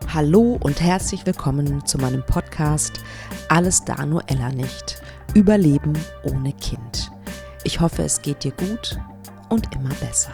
Hallo und herzlich willkommen zu meinem Podcast Alles da nur Ella nicht. Überleben ohne Kind. Ich hoffe, es geht dir gut und immer besser.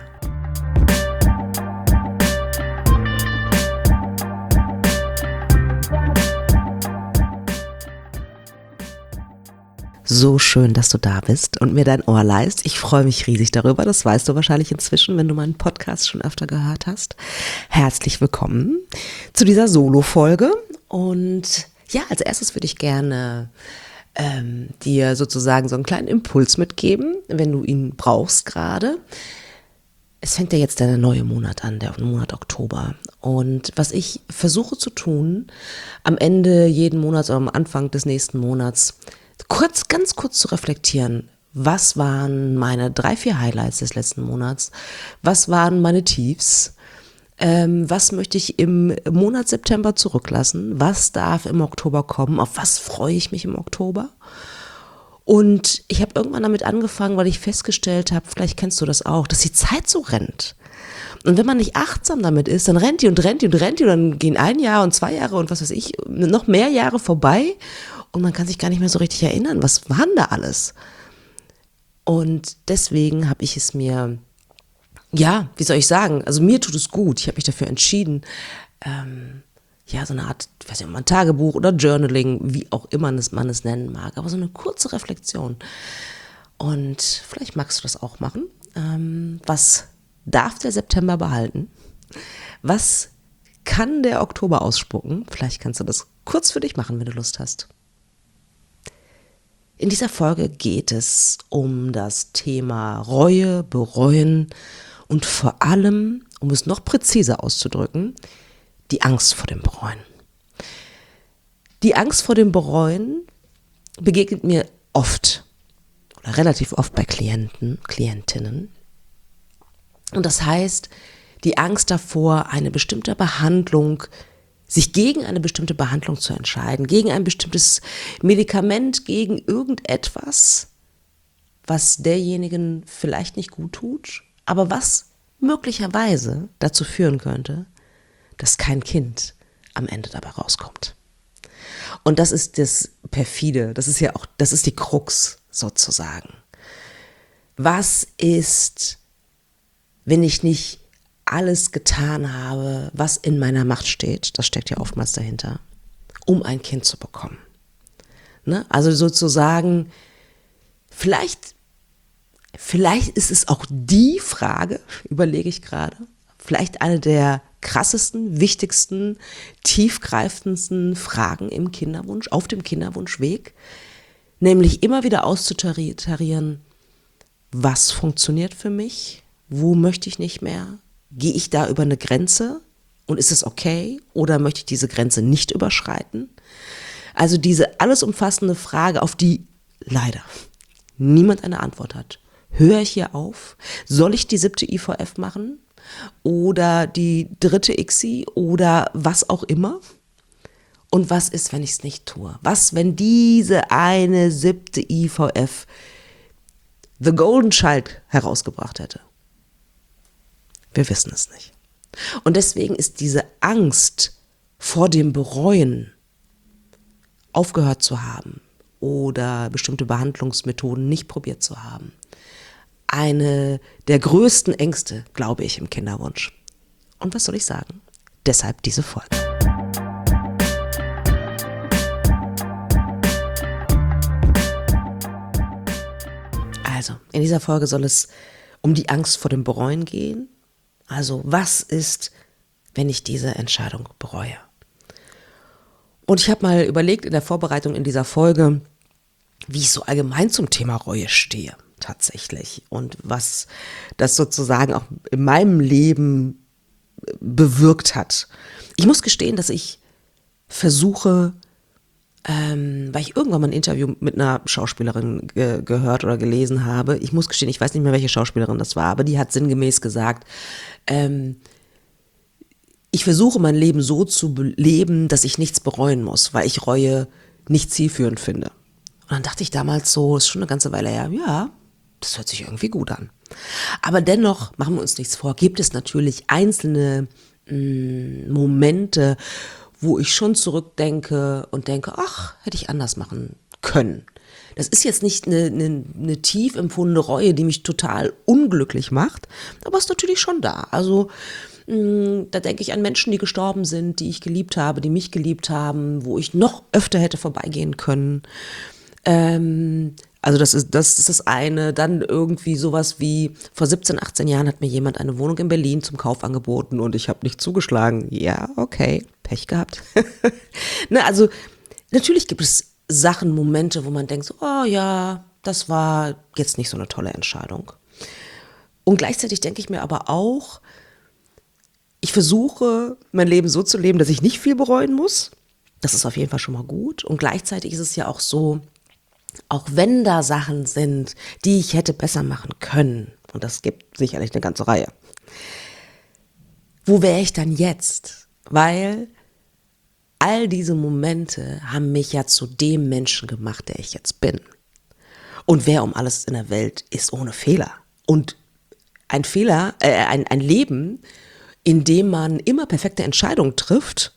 So schön, dass du da bist und mir dein Ohr leihst. Ich freue mich riesig darüber. Das weißt du wahrscheinlich inzwischen, wenn du meinen Podcast schon öfter gehört hast. Herzlich willkommen zu dieser Solo-Folge. Und ja, als erstes würde ich gerne dir sozusagen so einen kleinen Impuls mitgeben, wenn du ihn brauchst gerade. Es fängt ja jetzt der neue Monat an, der Monat Oktober. Und was ich versuche zu tun, am Ende jeden Monats oder am Anfang des nächsten Monats, ganz kurz zu reflektieren, was waren meine 3-4 Highlights des letzten Monats, was waren meine Tiefs, was möchte ich im Monat September zurücklassen, was darf im Oktober kommen, auf was freue ich mich im Oktober. Und ich habe irgendwann damit angefangen, weil ich festgestellt habe, vielleicht kennst du das auch, dass die Zeit so rennt. Und wenn man nicht achtsam damit ist, dann rennt die und dann gehen 1 Jahr und 2 Jahre und was weiß ich, noch mehr Jahre vorbei und man kann sich gar nicht mehr so richtig erinnern, was war denn da alles? Und deswegen habe ich es mir, ja, wie soll ich sagen, also mir tut es gut, ich habe mich dafür entschieden, so eine Art, ich weiß nicht, mal ein Tagebuch oder Journaling, wie auch immer man es nennen mag, aber so eine kurze Reflexion. Und vielleicht magst du das auch machen. Was darf der September behalten? Was kann der Oktober ausspucken? Vielleicht kannst du das kurz für dich machen, wenn du Lust hast. In dieser Folge geht es um das Thema Reue, Bereuen und vor allem, um es noch präziser auszudrücken, die Angst vor dem Bereuen. Die Angst vor dem Bereuen begegnet mir oft oder relativ oft bei Klientinnen. Und das heißt, die Angst davor, sich gegen eine bestimmte Behandlung zu entscheiden, gegen ein bestimmtes Medikament, gegen irgendetwas, was derjenigen vielleicht nicht gut tut, aber was möglicherweise dazu führen könnte, dass kein Kind am Ende dabei rauskommt. Und das ist das Perfide, das ist die Krux sozusagen. Was ist, wenn ich nicht alles getan habe, was in meiner Macht steht, das steckt ja oftmals dahinter, um ein Kind zu bekommen. Ne? Also sozusagen, vielleicht ist es auch die Frage, überlege ich gerade, vielleicht eine der krassesten, wichtigsten, tiefgreifendsten Fragen im Kinderwunsch, auf dem Kinderwunschweg, nämlich immer wieder auszutarieren, was funktioniert für mich, wo möchte ich nicht mehr, gehe ich da über eine Grenze und ist es okay oder möchte ich diese Grenze nicht überschreiten? Also diese alles umfassende Frage, auf die leider niemand eine Antwort hat. Höre ich hier auf? Soll ich die 7. IVF machen? Oder die 3. ICSI oder was auch immer? Und was ist, wenn ich es nicht tue? Was, wenn diese eine 7. IVF The Golden Child herausgebracht hätte? Wir wissen es nicht. Und deswegen ist diese Angst vor dem Bereuen, aufgehört zu haben oder bestimmte Behandlungsmethoden nicht probiert zu haben, eine der größten Ängste, glaube ich, im Kinderwunsch. Und was soll ich sagen? Deshalb diese Folge. Also, in dieser Folge soll es um die Angst vor dem Bereuen gehen. Also, was ist, wenn ich diese Entscheidung bereue? Und ich habe mal überlegt in der Vorbereitung in dieser Folge, wie ich so allgemein zum Thema Reue stehe, tatsächlich. Und was das sozusagen auch in meinem Leben bewirkt hat. Ich muss gestehen, dass ich versuche, weil ich irgendwann mal ein Interview mit einer Schauspielerin gehört oder gelesen habe. Ich muss gestehen, ich weiß nicht mehr, welche Schauspielerin das war, aber die hat sinngemäß gesagt, ich versuche mein Leben so zu leben, dass ich nichts bereuen muss, weil ich Reue nicht zielführend finde. Und dann dachte ich damals so, ist schon eine ganze Weile her, ja, das hört sich irgendwie gut an. Aber dennoch, machen wir uns nichts vor, gibt es natürlich einzelne Momente, wo ich schon zurückdenke und denke, ach, hätte ich anders machen können. Das ist jetzt nicht eine tief empfundene Reue, die mich total unglücklich macht, aber ist natürlich schon da. Also da denke ich an Menschen, die gestorben sind, die ich geliebt habe, die mich geliebt haben, wo ich noch öfter hätte vorbeigehen können. Also das ist das eine. Dann irgendwie sowas wie, vor 17, 18 Jahren hat mir jemand eine Wohnung in Berlin zum Kauf angeboten und ich habe nicht zugeschlagen. Ja, okay, Pech gehabt. Ne, also natürlich gibt es Sachen, Momente, wo man denkt, so, oh ja, das war jetzt nicht so eine tolle Entscheidung. Und gleichzeitig denke ich mir aber auch, ich versuche, mein Leben so zu leben, dass ich nicht viel bereuen muss. Das ist auf jeden Fall schon mal gut. Und gleichzeitig ist es ja auch so, auch wenn da Sachen sind, die ich hätte besser machen können, und das gibt sicherlich eine ganze Reihe, wo wäre ich dann jetzt? Weil all diese Momente haben mich ja zu dem Menschen gemacht, der ich jetzt bin. Und wer um alles in der Welt ist ohne Fehler? Und ein Leben, in dem man immer perfekte Entscheidungen trifft,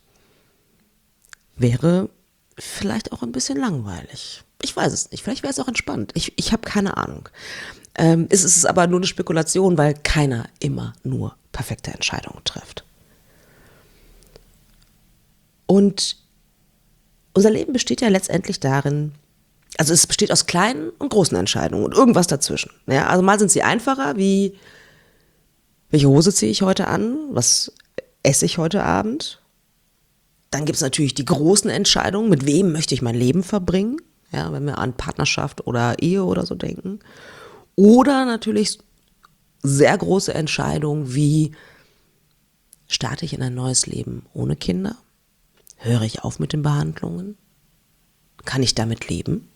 wäre vielleicht auch ein bisschen langweilig. Ich weiß es nicht. Vielleicht wäre es auch entspannt. Ich habe keine Ahnung. Es ist aber nur eine Spekulation, weil keiner immer nur perfekte Entscheidungen trifft. Und unser Leben besteht ja letztendlich darin, also es besteht aus kleinen und großen Entscheidungen und irgendwas dazwischen. Ja, also mal sind sie einfacher, wie welche Hose ziehe ich heute an, was esse ich heute Abend. Dann gibt es natürlich die großen Entscheidungen, mit wem möchte ich mein Leben verbringen, ja, wenn wir an Partnerschaft oder Ehe oder so denken. Oder natürlich sehr große Entscheidungen wie, starte ich in ein neues Leben ohne Kinder? Höre ich auf mit den Behandlungen? Kann ich damit leben?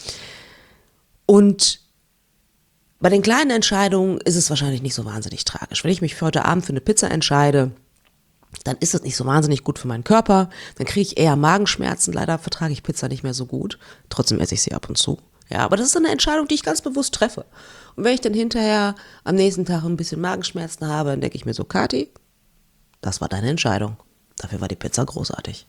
Und bei den kleinen Entscheidungen ist es wahrscheinlich nicht so wahnsinnig tragisch. Wenn ich mich für heute Abend für eine Pizza entscheide, dann ist das nicht so wahnsinnig gut für meinen Körper. Dann kriege ich eher Magenschmerzen. Leider vertrage ich Pizza nicht mehr so gut. Trotzdem esse ich sie ab und zu. Ja, aber das ist eine Entscheidung, die ich ganz bewusst treffe. Und wenn ich dann hinterher am nächsten Tag ein bisschen Magenschmerzen habe, dann denke ich mir so, Kathi, das war deine Entscheidung. Dafür war die Pizza großartig.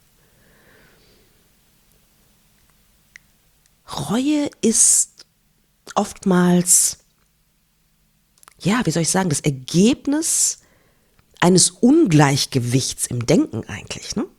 Reue ist oftmals, ja, wie soll ich sagen, das Ergebnis eines Ungleichgewichts im Denken eigentlich, ne?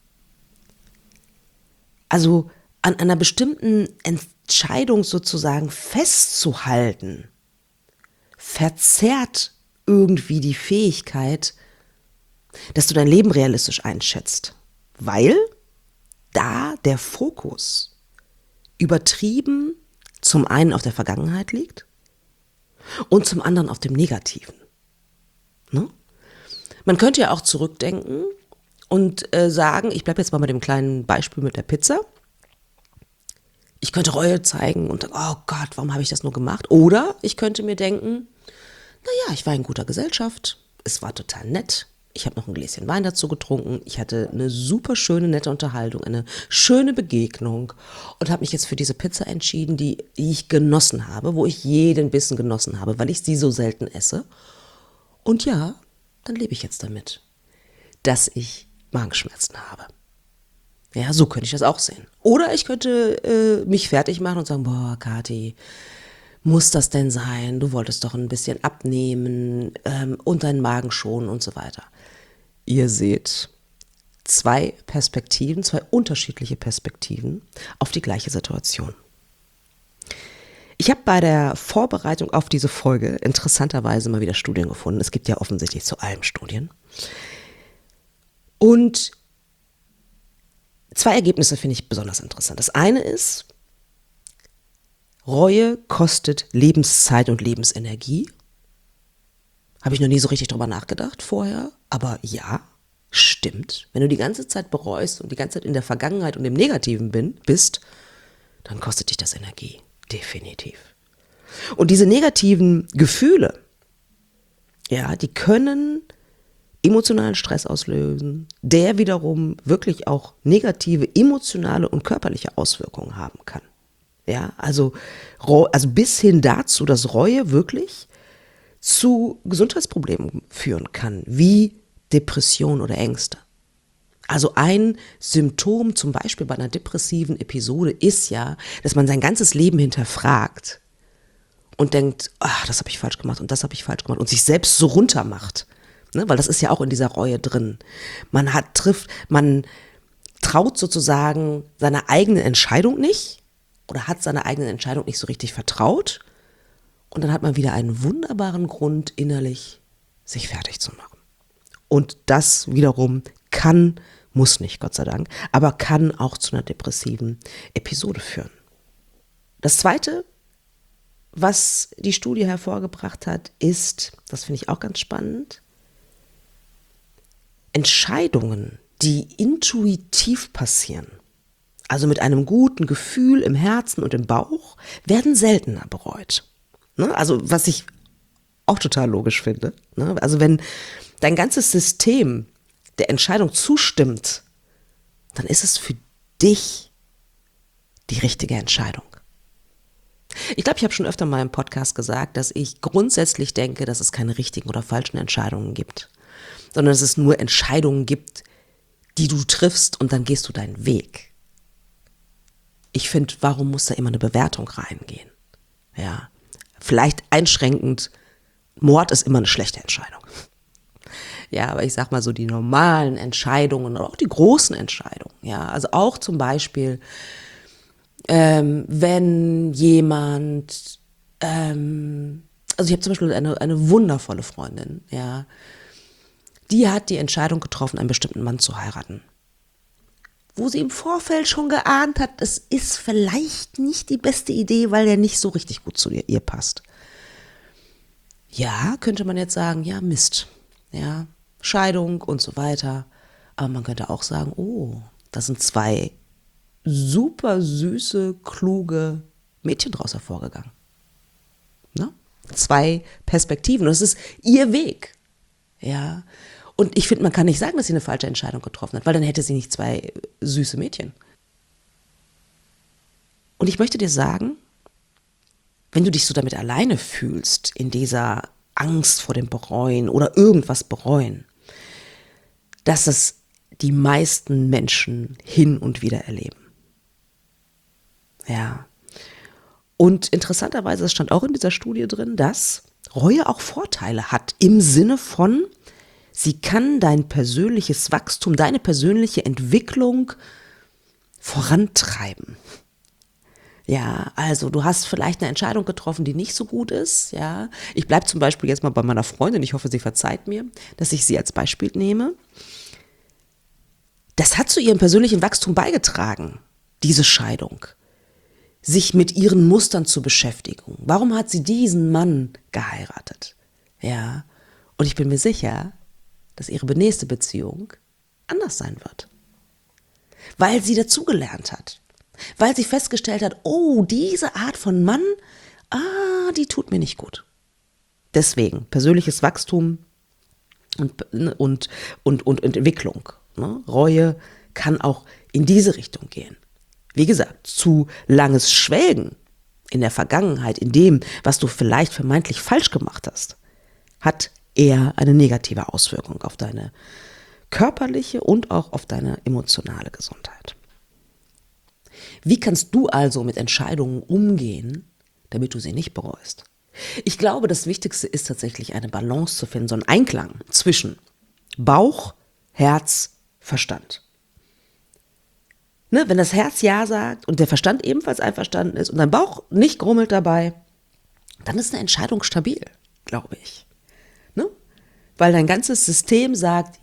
Also an einer bestimmten Entscheidung sozusagen festzuhalten, verzerrt irgendwie die Fähigkeit, dass du dein Leben realistisch einschätzt, weil da der Fokus übertrieben zum einen auf der Vergangenheit liegt und zum anderen auf dem Negativen. Ne? Man könnte ja auch zurückdenken und sagen, ich bleibe jetzt mal bei dem kleinen Beispiel mit der Pizza. Ich könnte Reue zeigen und oh Gott, warum habe ich das nur gemacht? Oder ich könnte mir denken, naja, ich war in guter Gesellschaft, es war total nett. Ich habe noch ein Gläschen Wein dazu getrunken. Ich hatte eine super schöne, nette Unterhaltung, eine schöne Begegnung und habe mich jetzt für diese Pizza entschieden, die ich genossen habe, wo ich jeden Bissen genossen habe, weil ich sie so selten esse. Und ja, dann lebe ich jetzt damit, dass ich Magenschmerzen habe. Ja, so könnte ich das auch sehen. Oder ich könnte mich fertig machen und sagen, boah, Kathi, muss das denn sein? Du wolltest doch ein bisschen abnehmen und deinen Magen schonen und so weiter. Ihr seht zwei Perspektiven, zwei unterschiedliche Perspektiven auf die gleiche Situation. Ich habe bei der Vorbereitung auf diese Folge interessanterweise mal wieder Studien gefunden. Es gibt ja offensichtlich zu allem Studien. Und zwei Ergebnisse finde ich besonders interessant. Das eine ist, Reue kostet Lebenszeit und Lebensenergie. Habe ich noch nie so richtig drüber nachgedacht vorher, aber ja, stimmt. Wenn du die ganze Zeit bereust und die ganze Zeit in der Vergangenheit und im Negativen bist, dann kostet dich das Energie, definitiv. Und diese negativen Gefühle, ja, die können emotionalen Stress auslösen, der wiederum wirklich auch negative emotionale und körperliche Auswirkungen haben kann. Ja, also bis hin dazu, dass Reue wirklich zu Gesundheitsproblemen führen kann, wie Depression oder Ängste. Also ein Symptom zum Beispiel bei einer depressiven Episode ist ja, dass man sein ganzes Leben hinterfragt und denkt, ach, das habe ich falsch gemacht und das habe ich falsch gemacht und sich selbst so runter macht. Ne? Weil das ist ja auch in dieser Reue drin. Man traut sozusagen seiner eigenen Entscheidung nicht oder hat seiner eigenen Entscheidung nicht so richtig vertraut und dann hat man wieder einen wunderbaren Grund innerlich, sich fertig zu machen. Und das wiederum muss nicht, Gott sei Dank, aber kann auch zu einer depressiven Episode führen. Das Zweite, was die Studie hervorgebracht hat, ist, das finde ich auch ganz spannend, Entscheidungen, die intuitiv passieren, also mit einem guten Gefühl im Herzen und im Bauch, werden seltener bereut. Ne? Also was ich auch total logisch finde. Ne? Also wenn dein ganzes System der Entscheidung zustimmt, dann ist es für dich die richtige Entscheidung. Ich glaube, ich habe schon öfter mal im Podcast gesagt, dass ich grundsätzlich denke, dass es keine richtigen oder falschen Entscheidungen gibt, sondern dass es nur Entscheidungen gibt, die du triffst und dann gehst du deinen Weg. Ich finde, warum muss da immer eine Bewertung reingehen? Ja, vielleicht einschränkend, Mord ist immer eine schlechte Entscheidung. Ja, aber ich sag mal so die normalen Entscheidungen oder auch die großen Entscheidungen, ja, also auch zum Beispiel, wenn jemand, also ich habe zum Beispiel eine wundervolle Freundin, ja, die hat die Entscheidung getroffen, einen bestimmten Mann zu heiraten. Wo sie im Vorfeld schon geahnt hat, das ist vielleicht nicht die beste Idee, weil der nicht so richtig gut zu ihr passt. Ja, könnte man jetzt sagen, ja, Mist, ja, Scheidung und so weiter. Aber man könnte auch sagen, oh, das sind zwei super süße, kluge Mädchen draus hervorgegangen. Ne? Zwei Perspektiven. Und das ist ihr Weg. Ja. Und ich finde, man kann nicht sagen, dass sie eine falsche Entscheidung getroffen hat, weil dann hätte sie nicht zwei süße Mädchen. Und ich möchte dir sagen, wenn du dich so damit alleine fühlst, in dieser Angst vor dem Bereuen oder irgendwas bereuen, dass es die meisten Menschen hin und wieder erleben. Ja. Und interessanterweise, es stand auch in dieser Studie drin, dass Reue auch Vorteile hat im Sinne von, sie kann dein persönliches Wachstum, deine persönliche Entwicklung vorantreiben. Ja, also du hast vielleicht eine Entscheidung getroffen, die nicht so gut ist. Ja, ich bleibe zum Beispiel jetzt mal bei meiner Freundin. Ich hoffe, sie verzeiht mir, dass ich sie als Beispiel nehme. Das hat zu ihrem persönlichen Wachstum beigetragen, diese Scheidung. Sich mit ihren Mustern zu beschäftigen. Warum hat sie diesen Mann geheiratet? Ja, und ich bin mir sicher, dass ihre nächste Beziehung anders sein wird. Weil sie dazugelernt hat. Weil sie festgestellt hat, oh, diese Art von Mann, die tut mir nicht gut. Deswegen persönliches Wachstum und Entwicklung. Ne? Reue kann auch in diese Richtung gehen. Wie gesagt, zu langes Schwelgen in der Vergangenheit, in dem, was du vielleicht vermeintlich falsch gemacht hast, hat eher eine negative Auswirkung auf deine körperliche und auch auf deine emotionale Gesundheit. Wie kannst du also mit Entscheidungen umgehen, damit du sie nicht bereust? Ich glaube, das Wichtigste ist tatsächlich eine Balance zu finden, so ein Einklang zwischen Bauch, Herz, Verstand. Ne, wenn das Herz Ja sagt und der Verstand ebenfalls einverstanden ist und dein Bauch nicht grummelt dabei, dann ist eine Entscheidung stabil, glaube ich. Ne? Weil dein ganzes System sagt,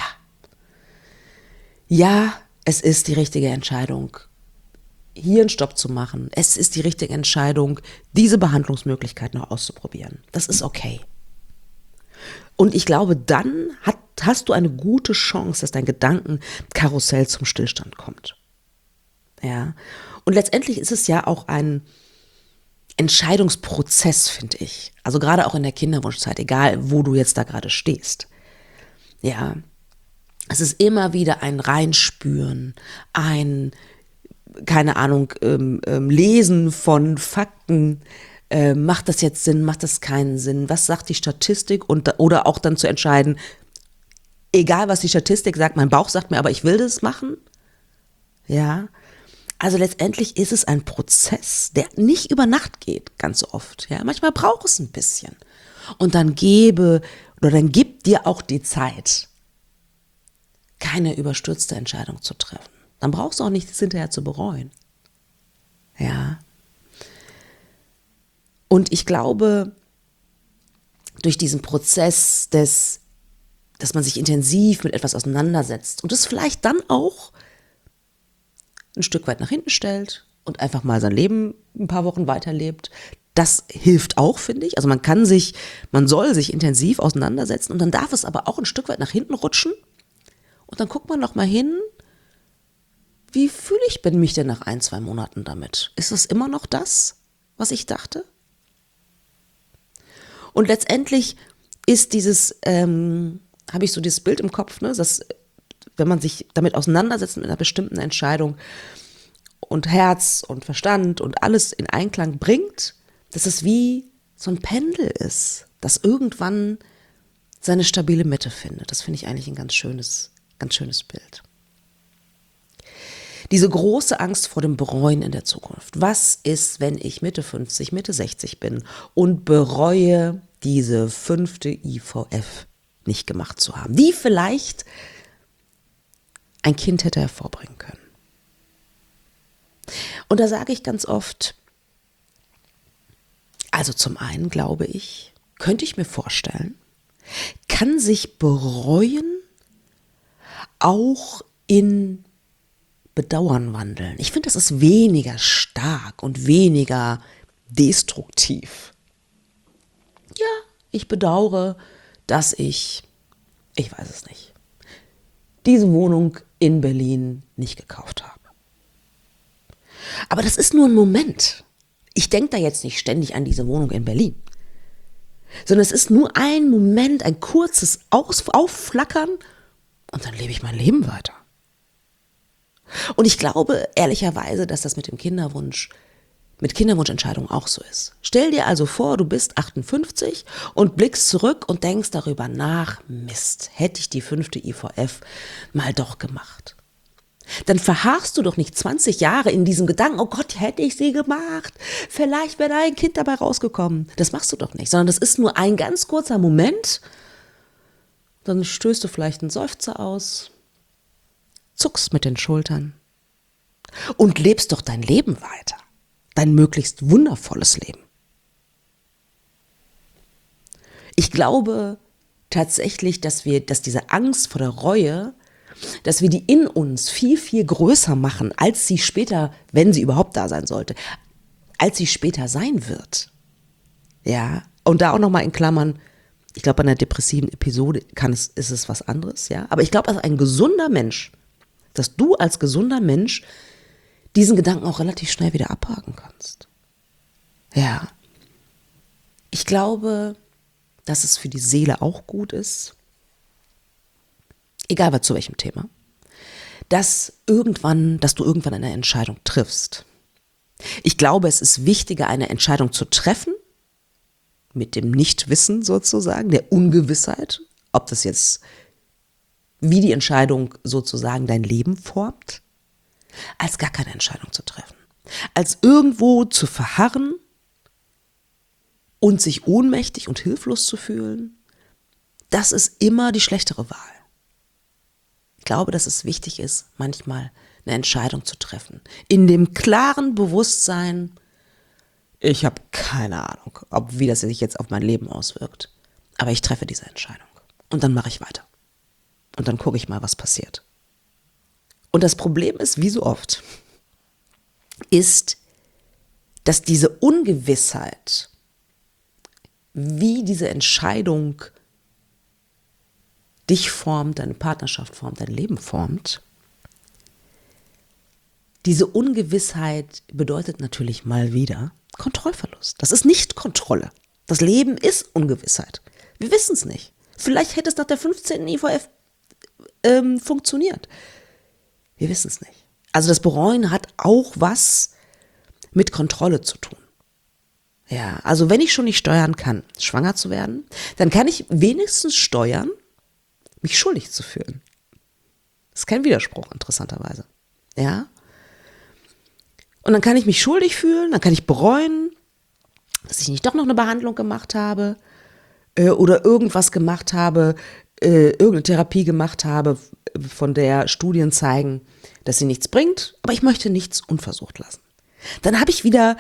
ja, es ist die richtige Entscheidung, hier einen Stopp zu machen. Es ist die richtige Entscheidung, diese Behandlungsmöglichkeit noch auszuprobieren. Das ist okay. Und ich glaube, dann hast du eine gute Chance, dass dein Gedankenkarussell zum Stillstand kommt. Ja. Und letztendlich ist es ja auch ein Entscheidungsprozess, finde ich. Also gerade auch in der Kinderwunschzeit, egal wo du jetzt da gerade stehst. Ja. Es ist immer wieder ein Reinspüren, keine Ahnung, Lesen von Fakten. Macht das jetzt Sinn, macht das keinen Sinn? Was sagt die Statistik? Oder auch dann zu entscheiden, Egal, was die Statistik sagt, mein Bauch sagt mir, aber ich will das machen. Ja, also letztendlich ist es ein Prozess, der nicht über Nacht geht, ganz oft. Ja, manchmal braucht es ein bisschen. Und dann dann gib dir auch die Zeit, keine überstürzte Entscheidung zu treffen. Dann brauchst du auch nichts hinterher zu bereuen. Ja. Und ich glaube, durch diesen Prozess dass man sich intensiv mit etwas auseinandersetzt und es vielleicht dann auch ein Stück weit nach hinten stellt und einfach mal sein Leben ein paar Wochen weiterlebt, das hilft auch, finde ich. Also man soll sich intensiv auseinandersetzen und dann darf es aber auch ein Stück weit nach hinten rutschen und dann guckt man noch mal hin, wie fühle ich mich denn nach 1, 2 Monaten damit? Ist das immer noch das, was ich dachte? Und letztendlich ist habe ich so dieses Bild im Kopf, ne, dass wenn man sich damit auseinandersetzt mit einer bestimmten Entscheidung und Herz und Verstand und alles in Einklang bringt, dass es wie so ein Pendel ist, das irgendwann seine stabile Mitte findet. Das finde ich eigentlich ein ganz schönes Bild. Diese große Angst vor dem Bereuen in der Zukunft. Was ist, wenn ich Mitte 50, Mitte 60 bin und bereue, diese 5. IVF nicht gemacht zu haben, die vielleicht ein Kind hätte hervorbringen können. Und da sage ich ganz oft, also zum einen glaube ich, könnte ich mir vorstellen, kann sich bereuen auch in Bedauern wandeln. Ich finde, das ist weniger stark und weniger destruktiv. Ja, ich bedauere, dass ich weiß es nicht, diese Wohnung in Berlin nicht gekauft habe. Aber das ist nur ein Moment. Ich denke da jetzt nicht ständig an diese Wohnung in Berlin, sondern es ist nur ein Moment, ein kurzes Aufflackern und dann lebe ich mein Leben weiter. Und ich glaube ehrlicherweise, dass das mit Kinderwunschentscheidungen auch so ist. Stell dir also vor, du bist 58 und blickst zurück und denkst darüber nach, Mist, hätte ich die 5. IVF mal doch gemacht. Dann verharrst du doch nicht 20 Jahre in diesem Gedanken, oh Gott, hätte ich sie gemacht, vielleicht wäre da ein Kind dabei rausgekommen. Das machst du doch nicht, sondern das ist nur ein ganz kurzer Moment, dann stößt du vielleicht einen Seufzer aus, zuckst mit den Schultern und lebst doch dein Leben weiter. Dein möglichst wundervolles Leben. Ich glaube tatsächlich, dass diese Angst vor der Reue, dass wir die in uns viel, viel größer machen, als sie später, wenn sie überhaupt da sein sollte, als sie später sein wird. Ja, und da auch nochmal in Klammern, ich glaube, bei einer depressiven Episode ist es was anderes, ja. Aber ich glaube, als ein gesunder Mensch, dass du als gesunder Mensch diesen Gedanken auch relativ schnell wieder abhaken kannst. Ja. Ich glaube, dass es für die Seele auch gut ist, egal was zu welchem Thema, dass du irgendwann eine Entscheidung triffst. Ich glaube, es ist wichtiger, eine Entscheidung zu treffen, mit dem Nichtwissen sozusagen, der Ungewissheit, ob das jetzt, wie die Entscheidung sozusagen dein Leben formt, als gar keine Entscheidung zu treffen. Als irgendwo zu verharren und sich ohnmächtig und hilflos zu fühlen, das ist immer die schlechtere Wahl. Ich glaube, dass es wichtig ist, manchmal eine Entscheidung zu treffen. In dem klaren Bewusstsein, ich habe keine Ahnung, wie das sich jetzt auf mein Leben auswirkt. Aber ich treffe diese Entscheidung. Und dann mache ich weiter. Und dann gucke ich mal, was passiert. Und das Problem ist, wie so oft, ist, dass diese Ungewissheit, wie diese Entscheidung dich formt, deine Partnerschaft formt, dein Leben formt, diese Ungewissheit bedeutet natürlich mal wieder Kontrollverlust. Das ist nicht Kontrolle. Das Leben ist Ungewissheit. Wir wissen es nicht. Vielleicht hätte es nach der 15. IVF funktioniert. Wir wissen es nicht. Also das Bereuen hat auch was mit Kontrolle zu tun. Ja, also wenn ich schon nicht steuern kann, schwanger zu werden, dann kann ich wenigstens steuern, mich schuldig zu fühlen. Das ist kein Widerspruch, interessanterweise. Ja? Und dann kann ich mich schuldig fühlen, dann kann ich bereuen, dass ich nicht doch noch eine Behandlung gemacht habe oder irgendwas gemacht habe, irgendeine Therapie gemacht habe, von der Studien zeigen, dass sie nichts bringt, aber ich möchte nichts unversucht lassen. Dann habe ich wieder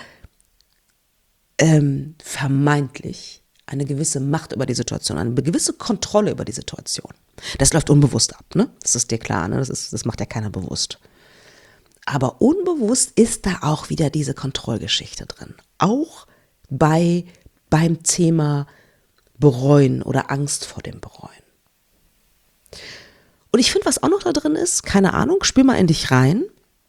vermeintlich eine gewisse Macht über die Situation, eine gewisse Kontrolle über die Situation. Das läuft unbewusst ab, ne? Das ist dir klar, ne? Das macht ja keiner bewusst. Aber unbewusst ist da auch wieder diese Kontrollgeschichte drin. Auch beim Thema Bereuen oder Angst vor dem Bereuen. Und ich finde, was auch noch da drin ist, keine Ahnung, spür mal in dich rein,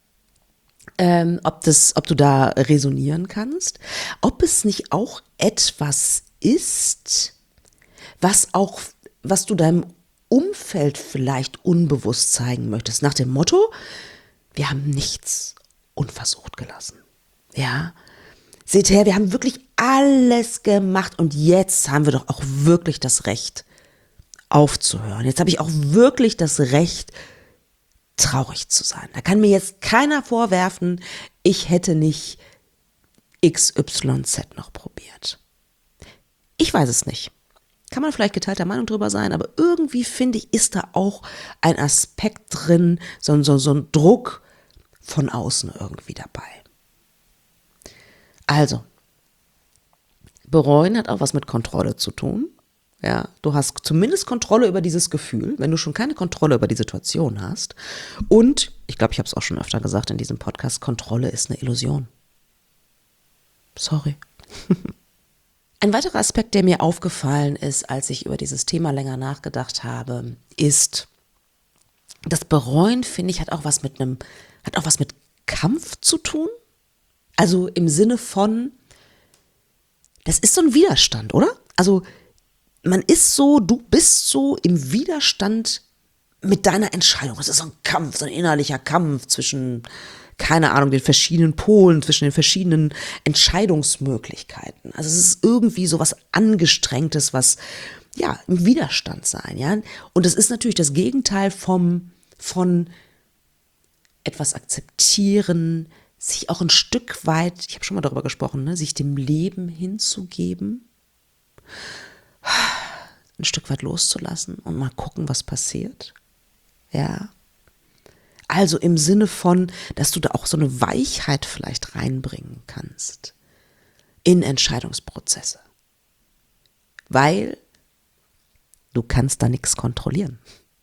ob du da resonieren kannst, ob es nicht auch etwas ist, was du deinem Umfeld vielleicht unbewusst zeigen möchtest, nach dem Motto, wir haben nichts unversucht gelassen. Ja, seht her, wir haben wirklich alles gemacht und jetzt haben wir doch auch wirklich das Recht aufzuhören. Jetzt habe ich auch wirklich das Recht, traurig zu sein. Da kann mir jetzt keiner vorwerfen, ich hätte nicht XYZ noch probiert. Ich weiß es nicht. Kann man vielleicht geteilter Meinung drüber sein, aber irgendwie finde ich, ist da auch ein Aspekt drin, so ein Druck von außen irgendwie dabei. Also, bereuen hat auch was mit Kontrolle zu tun. Ja, du hast zumindest Kontrolle über dieses Gefühl, wenn du schon keine Kontrolle über die Situation hast. Und, ich glaube, ich habe es auch schon öfter gesagt in diesem Podcast, Kontrolle ist eine Illusion. Sorry. Ein weiterer Aspekt, der mir aufgefallen ist, als ich über dieses Thema länger nachgedacht habe, ist, das Bereuen, finde ich, hat auch was mit Kampf zu tun. Also im Sinne von, das ist so ein Widerstand, oder? Also du bist so im Widerstand mit deiner Entscheidung. Es ist so ein Kampf, so ein innerlicher Kampf zwischen, keine Ahnung, den verschiedenen Polen, zwischen den verschiedenen Entscheidungsmöglichkeiten. Also es ist irgendwie so was Angestrengtes, was, ja, im Widerstand sein, ja. Und es ist natürlich das Gegenteil von etwas akzeptieren, sich auch ein Stück weit, ich habe schon mal darüber gesprochen, ne, sich dem Leben hinzugeben, ein Stück weit loszulassen und mal gucken, was passiert. Ja. Also im Sinne von, dass du da auch so eine Weichheit vielleicht reinbringen kannst in Entscheidungsprozesse. Weil du kannst da nichts kontrollieren.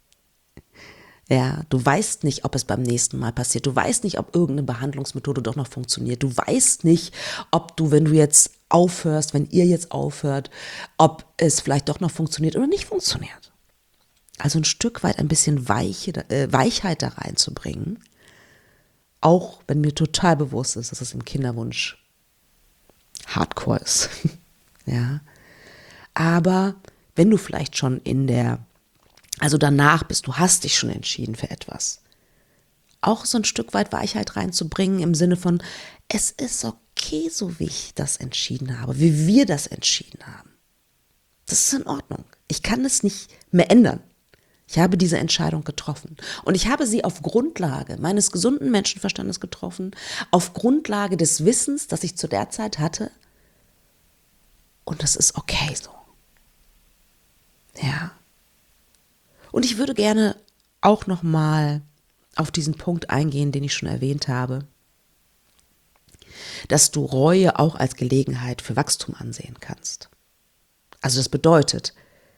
Ja, du weißt nicht, ob es beim nächsten Mal passiert. Du weißt nicht, ob irgendeine Behandlungsmethode doch noch funktioniert. Du weißt nicht, ob du, wenn ihr jetzt aufhört, ob es vielleicht doch noch funktioniert oder nicht funktioniert. Also ein Stück weit ein bisschen Weichheit da reinzubringen. Auch wenn mir total bewusst ist, dass es im Kinderwunsch Hardcore ist. Ja. Aber wenn du vielleicht schon also danach bist, du hast dich schon entschieden für etwas, auch so ein Stück weit Weichheit reinzubringen im Sinne von, es ist okay, so wie ich das entschieden habe, wie wir das entschieden haben. Das ist in Ordnung. Ich kann es nicht mehr ändern. Ich habe diese Entscheidung getroffen. Und ich habe sie auf Grundlage meines gesunden Menschenverstandes getroffen, auf Grundlage des Wissens, das ich zu der Zeit hatte. Und das ist okay so. Ja. Und ich würde gerne auch nochmal auf diesen Punkt eingehen, den ich schon erwähnt habe, dass du Reue auch als Gelegenheit für Wachstum ansehen kannst. Also das bedeutet,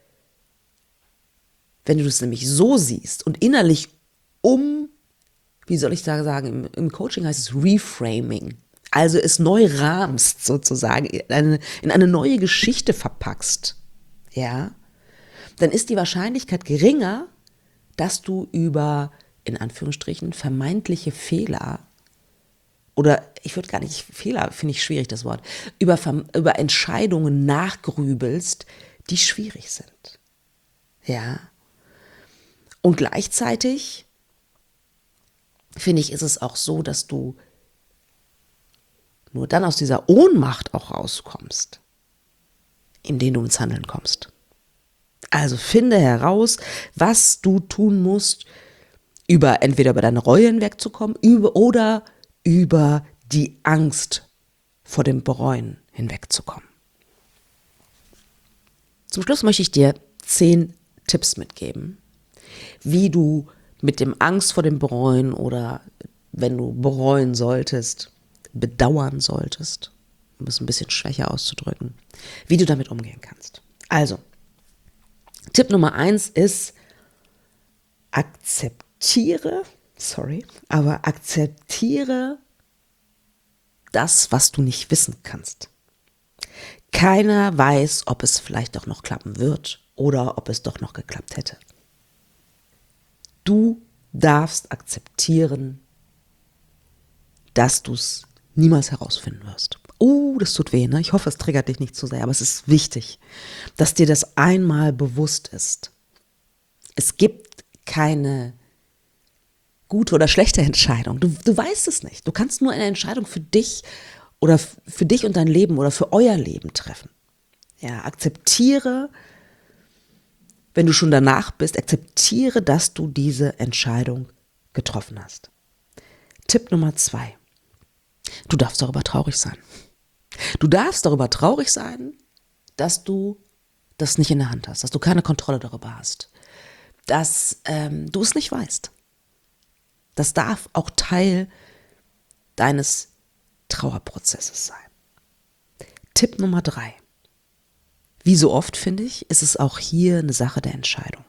wenn du es nämlich so siehst und innerlich wie soll ich sagen, im Coaching heißt es Reframing, also es neu rahmst sozusagen, in eine neue Geschichte verpackst, ja, dann ist die Wahrscheinlichkeit geringer, dass du über, in Anführungsstrichen, vermeintliche Fehler oder Fehler finde ich schwierig, das Wort, über Entscheidungen nachgrübelst, die schwierig sind. Ja. Und gleichzeitig, finde ich, ist es auch so, dass du nur dann aus dieser Ohnmacht auch rauskommst, indem du ins Handeln kommst. Also finde heraus, was du tun musst, entweder über deine Reue hinwegzukommen oder über die Angst vor dem Bereuen hinwegzukommen. Zum Schluss möchte ich dir 10 Tipps mitgeben, wie du mit dem Angst vor dem Bereuen oder wenn du bereuen solltest, bedauern solltest, um es ein bisschen schwächer auszudrücken, wie du damit umgehen kannst. Also, Tipp Nummer 1 ist, akzeptiere das, was du nicht wissen kannst. Keiner weiß, ob es vielleicht doch noch klappen wird oder ob es doch noch geklappt hätte. Du darfst akzeptieren, dass du es niemals herausfinden wirst. Das tut weh, ne? Ich hoffe, es triggert dich nicht zu sehr, aber es ist wichtig, dass dir das einmal bewusst ist. Es gibt keine gute oder schlechte Entscheidung. Du weißt es nicht. Du kannst nur eine Entscheidung für dich oder für dich und dein Leben oder für euer Leben treffen. Ja, akzeptiere, wenn du schon danach bist, akzeptiere, dass du diese Entscheidung getroffen hast. Tipp Nummer 2. Du darfst darüber traurig sein. Du darfst darüber traurig sein, dass du das nicht in der Hand hast, dass du keine Kontrolle darüber hast, dass du es nicht weißt. Das darf auch Teil deines Trauerprozesses sein. Tipp Nummer 3. Wie so oft, finde ich, ist es auch hier eine Sache der Entscheidung.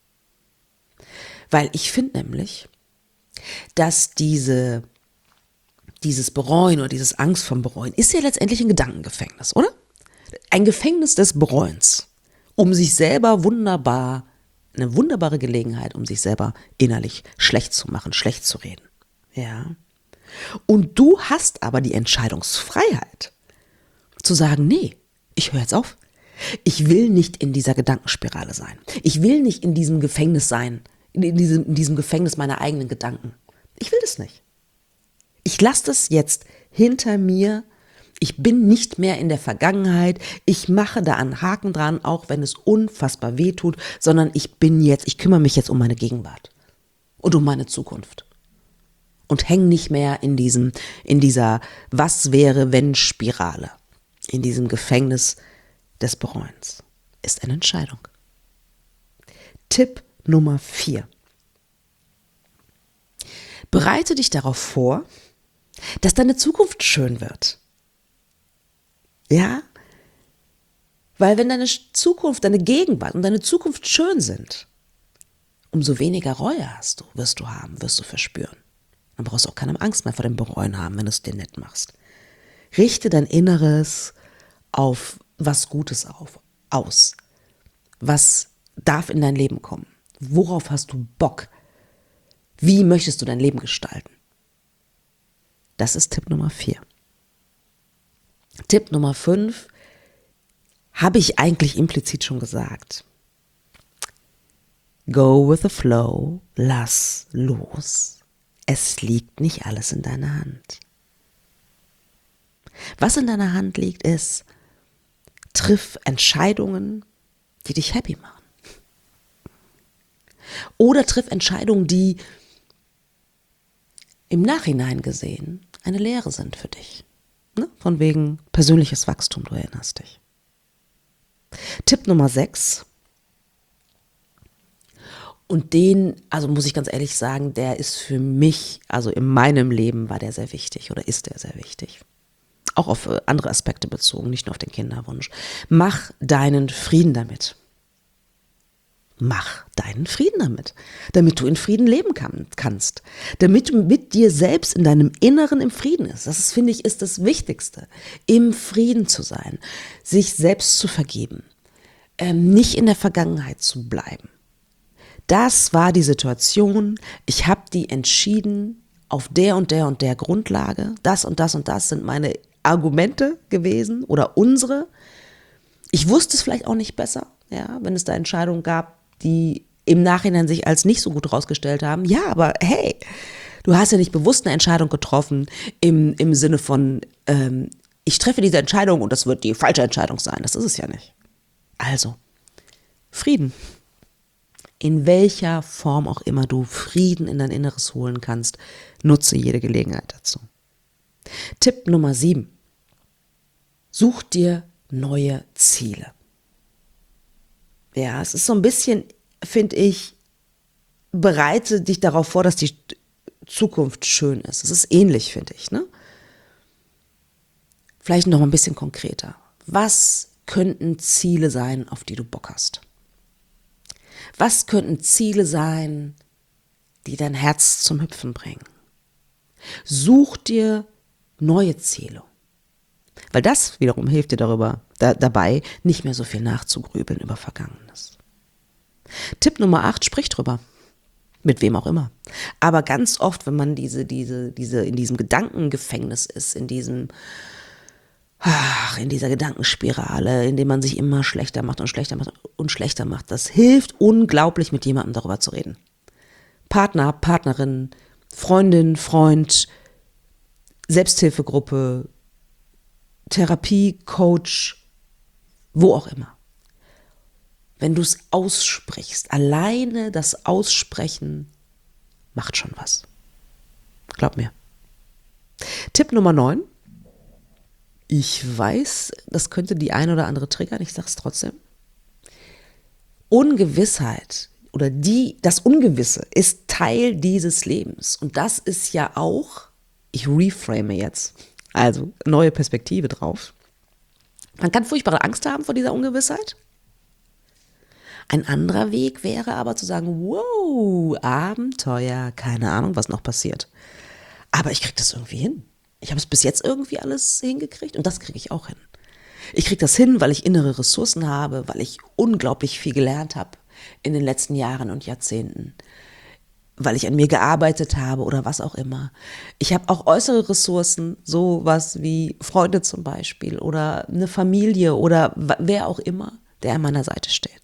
Weil ich finde nämlich, dass dieses Bereuen oder dieses Angst vom Bereuen ist ja letztendlich ein Gedankengefängnis, oder? Ein Gefängnis des Bereuens, um sich selber eine wunderbare Gelegenheit, um sich selber innerlich schlecht zu machen, schlecht zu reden. Ja. Und du hast aber die Entscheidungsfreiheit, zu sagen, nee, ich höre jetzt auf. Ich will nicht in dieser Gedankenspirale sein. Ich will nicht in diesem Gefängnis sein, in diesem Gefängnis meiner eigenen Gedanken. Ich will das nicht. Ich lasse das jetzt hinter mir. Ich bin nicht mehr in der Vergangenheit. Ich mache da einen Haken dran, auch wenn es unfassbar weh tut, sondern ich kümmere mich jetzt um meine Gegenwart und um meine Zukunft. Und hänge nicht mehr in dieser Was-wäre-wenn-Spirale, in diesem Gefängnis des Bereuens. Ist eine Entscheidung. Tipp Nummer 4. Bereite dich darauf vor, dass deine Zukunft schön wird. Ja? Weil wenn deine Zukunft, deine Gegenwart und deine Zukunft schön sind, umso weniger Reue wirst du verspüren. Dann brauchst du auch keine Angst mehr vor dem Bereuen haben, wenn du es dir nett machst. Richte dein Inneres auf was Gutes aus. Was darf in dein Leben kommen? Worauf hast du Bock? Wie möchtest du dein Leben gestalten? Das ist Tipp Nummer 4. Tipp Nummer 5 habe ich eigentlich implizit schon gesagt. Go with the flow, lass los. Es liegt nicht alles in deiner Hand. Was in deiner Hand liegt, ist, triff Entscheidungen, die dich happy machen. Oder triff Entscheidungen, die im Nachhinein gesehen eine Lehre sind für dich. Ne? Von wegen persönliches Wachstum, du erinnerst dich. Tipp Nummer 6. Und muss ich ganz ehrlich sagen, der ist für mich, also in meinem Leben war der sehr wichtig oder ist der sehr wichtig. Auch auf andere Aspekte bezogen, nicht nur auf den Kinderwunsch. Mach deinen Frieden damit. Mach deinen Frieden damit du in Frieden leben kannst, damit du mit dir selbst in deinem Inneren im Frieden ist. Das ist, finde ich, ist das Wichtigste, im Frieden zu sein, sich selbst zu vergeben, nicht in der Vergangenheit zu bleiben. Das war die Situation, ich habe die entschieden auf der und der und der Grundlage, das und das und das sind meine Argumente gewesen oder unsere. Ich wusste es vielleicht auch nicht besser, ja, wenn es da Entscheidungen gab, die im Nachhinein sich als nicht so gut rausgestellt haben. Ja, aber hey, du hast ja nicht bewusst eine Entscheidung getroffen im Sinne von, ich treffe diese Entscheidung und das wird die falsche Entscheidung sein. Das ist es ja nicht. Also, Frieden. In welcher Form auch immer du Frieden in dein Inneres holen kannst, nutze jede Gelegenheit dazu. Tipp Nummer 7. Such dir neue Ziele. Ja, es ist so ein bisschen, finde ich, bereite dich darauf vor, dass die Zukunft schön ist. Es ist ähnlich, finde ich, ne? Vielleicht noch ein bisschen konkreter. Was könnten Ziele sein, auf die du Bock hast? Was könnten Ziele sein, die dein Herz zum Hüpfen bringen? Such dir neue Ziele. Weil das wiederum hilft dir dabei, nicht mehr so viel nachzugrübeln über Vergangenes. Tipp Nummer 8, sprich drüber. Mit wem auch immer. Aber ganz oft, wenn man in diesem Gedankengefängnis ist, in dieser Gedankenspirale, in dem man sich immer schlechter macht und schlechter macht und schlechter macht, das hilft unglaublich, mit jemandem darüber zu reden. Partner, Partnerin, Freundin, Freund, Selbsthilfegruppe, Therapie, Coach, wo auch immer. Wenn du es aussprichst, alleine das Aussprechen macht schon was. Glaub mir. Tipp Nummer 9. Ich weiß, das könnte die eine oder andere triggern, ich sage es trotzdem. Ungewissheit oder das Ungewisse ist Teil dieses Lebens. Und das ist ja auch, ich reframe jetzt, also neue Perspektive drauf. Man kann furchtbare Angst haben vor dieser Ungewissheit. Ein anderer Weg wäre aber zu sagen, wow, Abenteuer, keine Ahnung, was noch passiert. Aber ich kriege das irgendwie hin. Ich habe es bis jetzt irgendwie alles hingekriegt und das kriege ich auch hin. Ich kriege das hin, weil ich innere Ressourcen habe, weil ich unglaublich viel gelernt habe in den letzten Jahren und Jahrzehnten, weil ich an mir gearbeitet habe oder was auch immer. Ich habe auch äußere Ressourcen, sowas wie Freunde zum Beispiel oder eine Familie oder wer auch immer, der an meiner Seite steht.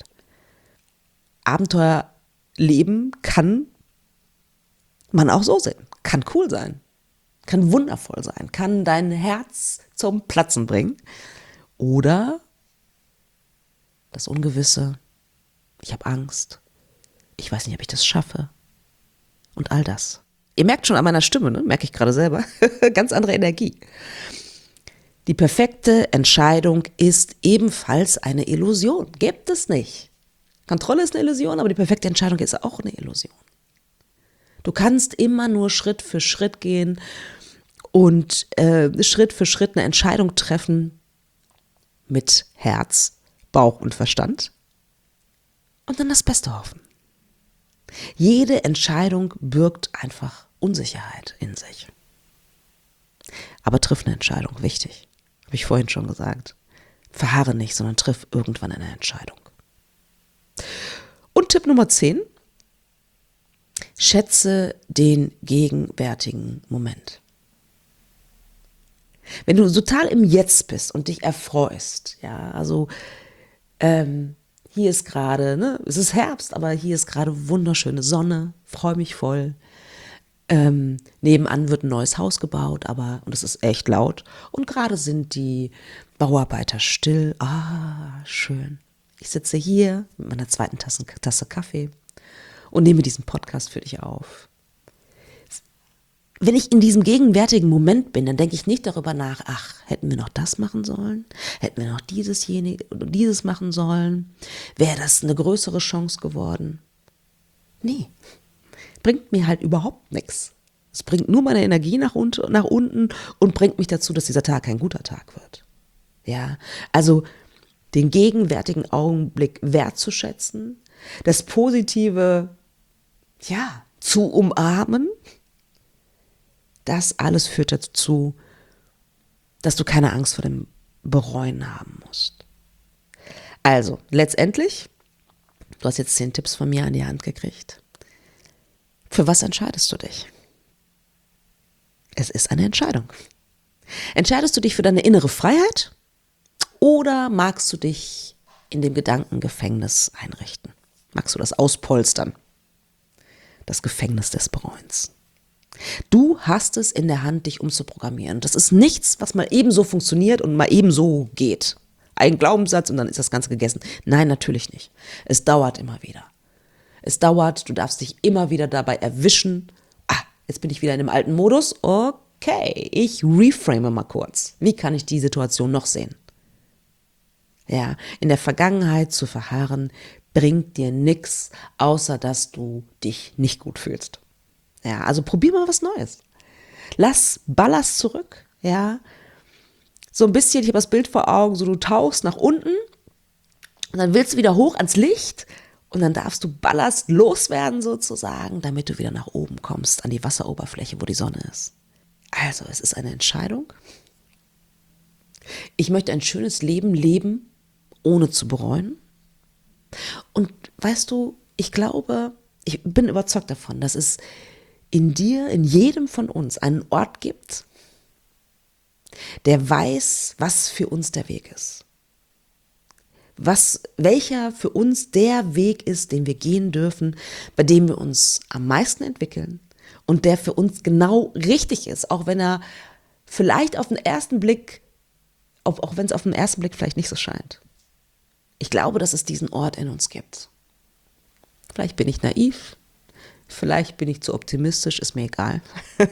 Abenteuerleben kann man auch so sehen, kann cool sein, kann wundervoll sein, kann dein Herz zum Platzen bringen oder das Ungewisse, ich habe Angst, ich weiß nicht, ob ich das schaffe und all das. Ihr merkt schon an meiner Stimme, ne? Merke ich gerade selber, ganz andere Energie. Die perfekte Entscheidung ist ebenfalls eine Illusion, gibt es nicht. Kontrolle ist eine Illusion, aber die perfekte Entscheidung ist auch eine Illusion. Du kannst immer nur Schritt für Schritt gehen und Schritt für Schritt eine Entscheidung treffen mit Herz, Bauch und Verstand und dann das Beste hoffen. Jede Entscheidung birgt einfach Unsicherheit in sich. Aber triff eine Entscheidung, wichtig. Habe ich vorhin schon gesagt. Verharre nicht, sondern triff irgendwann eine Entscheidung. Und Tipp Nummer 10. Schätze den gegenwärtigen Moment. Wenn du total im Jetzt bist und dich erfreust, ja, also hier ist gerade, ne, es ist Herbst, aber hier ist gerade wunderschöne Sonne, freue mich voll. Nebenan wird ein neues Haus gebaut, und es ist echt laut. Und gerade sind die Bauarbeiter still. Ah, schön. Ich sitze hier mit meiner zweiten Tasse Kaffee und nehme diesen Podcast für dich auf. Wenn ich in diesem gegenwärtigen Moment bin, dann denke ich nicht darüber nach, ach, hätten wir noch das machen sollen? Hätten wir noch dieses machen sollen? Wäre das eine größere Chance geworden? Nee, bringt mir halt überhaupt nichts. Es bringt nur meine Energie nach unten und bringt mich dazu, dass dieser Tag kein guter Tag wird. Ja, also den gegenwärtigen Augenblick wertzuschätzen, das Positive, ja, zu umarmen, das alles führt dazu, dass du keine Angst vor dem Bereuen haben musst. Also, letztendlich, du hast jetzt 10 Tipps von mir an die Hand gekriegt. Für was entscheidest du dich? Es ist eine Entscheidung. Entscheidest du dich für deine innere Freiheit oder magst du dich in dem Gedankengefängnis einrichten? Magst du das auspolstern? Das Gefängnis des Bereuens. Du hast es in der Hand, dich umzuprogrammieren. Das ist nichts, was mal ebenso funktioniert und mal ebenso geht. Ein Glaubenssatz und dann ist das Ganze gegessen. Nein, natürlich nicht. Es dauert immer wieder. Es dauert, du darfst dich immer wieder dabei erwischen. Jetzt bin ich wieder in dem alten Modus. Okay, ich reframe mal kurz. Wie kann ich die Situation noch sehen? Ja, in der Vergangenheit zu verharren, bringt dir nichts, außer dass du dich nicht gut fühlst. Ja, also probier mal was Neues. Lass Ballast zurück, ja. So ein bisschen, ich habe das Bild vor Augen, so du tauchst nach unten und dann willst du wieder hoch ans Licht und dann darfst du Ballast loswerden sozusagen, damit du wieder nach oben kommst, an die Wasseroberfläche, wo die Sonne ist. Also, es ist eine Entscheidung. Ich möchte ein schönes Leben leben, ohne zu bereuen. Und weißt du, ich glaube, ich bin überzeugt davon, dass es in dir, in jedem von uns einen Ort gibt, der weiß, was für uns der Weg ist. Welcher für uns der Weg ist, den wir gehen dürfen, bei dem wir uns am meisten entwickeln und der für uns genau richtig ist, auch wenn er vielleicht auf den ersten Blick, auch wenn es auf den ersten Blick vielleicht nicht so scheint. Ich glaube, dass es diesen Ort in uns gibt. Vielleicht bin ich naiv, vielleicht bin ich zu optimistisch, ist mir egal.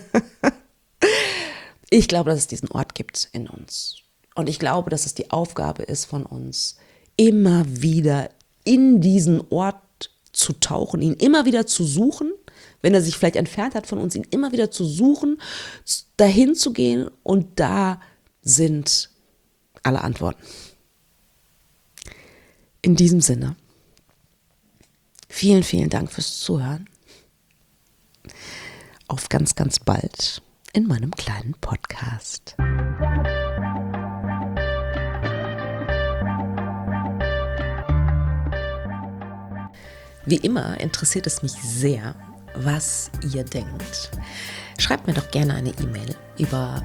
Ich glaube, dass es diesen Ort gibt in uns. Und ich glaube, dass es die Aufgabe ist von uns, immer wieder in diesen Ort zu tauchen, ihn immer wieder zu suchen, wenn er sich vielleicht entfernt hat von uns, ihn immer wieder zu suchen, dahin zu gehen und da sind alle Antworten. In diesem Sinne, vielen, vielen Dank fürs Zuhören. Auf ganz, ganz bald in meinem kleinen Podcast. Wie immer interessiert es mich sehr, was ihr denkt. Schreibt mir doch gerne eine E-Mail über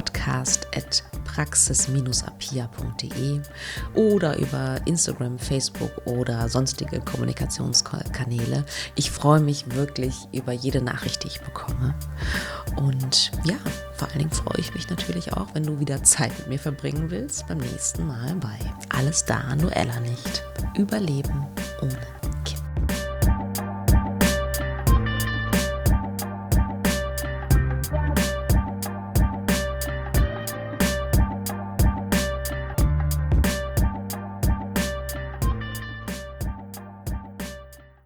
podcast@praxis-apia.de oder über Instagram, Facebook oder sonstige Kommunikationskanäle. Ich freue mich wirklich über jede Nachricht, die ich bekomme. Und ja, vor allen Dingen freue ich mich natürlich auch, wenn du wieder Zeit mit mir verbringen willst, beim nächsten Mal bei Alles da, nur Ella nicht. Überleben ohne